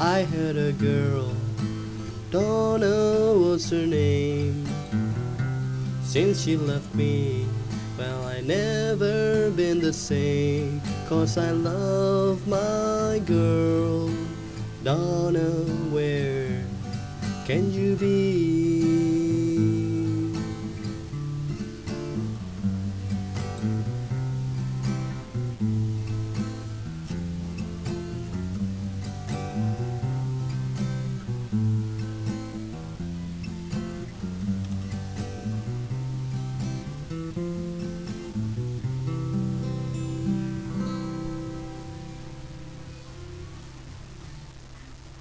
I had a girl, don't know what's her name. Since she left me, well, I never been the same. 'Cause I love my girl, don't know where can you be?